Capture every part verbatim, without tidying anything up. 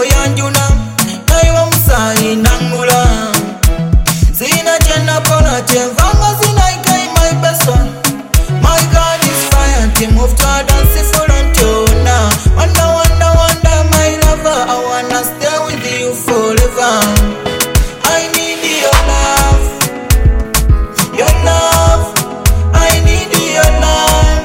yanjuna naiwa musai nangula zina jena kona chemvanga zina ikai my best one. My God is fire, to move to a dance full on tuna. Wonder, wonder, wonder, my lover, I wanna stay with you forever. I need your love, your love. I need your love,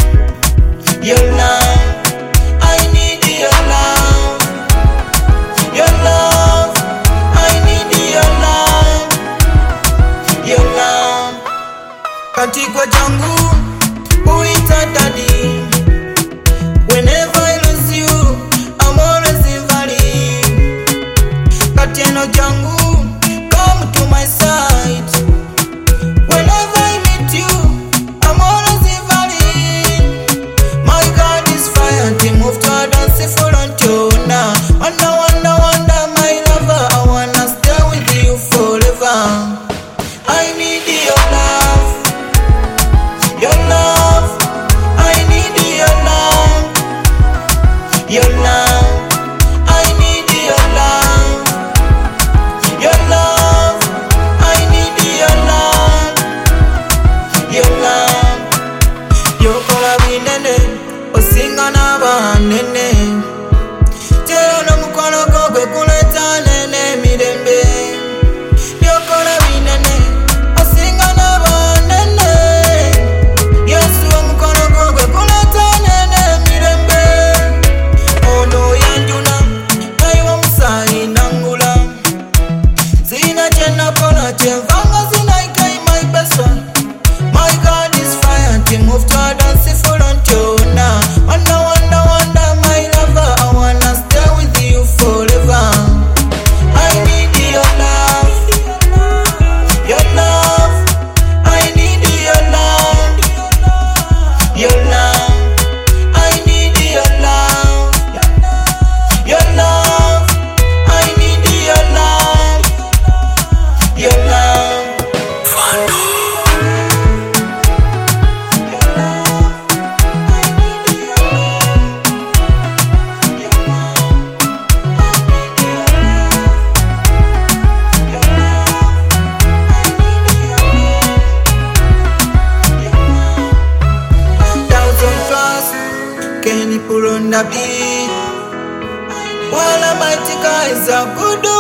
your love. I need your love, your love. I need your love, your love. Katika jangu uita daddy. Whenever I lose you, I'm always invalid. Katieno jangu, come to my side. Whenever I meet you, I'm always invalid. My God is fire, to move to a dance full on tuna. Wonder, wonder, wonder, my lover, I wanna stay with you forever. I need your love, your love. I need your love, your love. I need your love, your love. I need your love, your love. Yokola binene osinga n'abanene tero n'omukono gwo gwe kuleta nene mirembe. Yokola binene osinga n'abanene Yesu omukono gwo gwe kuleta nene mirembe. Ono yanjuna naiwa musai nangula zina jena kona chemvanga zina ikai my best one. My God is fire, to move to a dance full on tuna. Wonder, wonder, wonder, my lover, I wanna stay with you forever. I need your love, your love. I need your love, your love. I need your love, your love. I need your love, your love. Thousand plus, can you pull on the beat? While I'm mighty guys are good.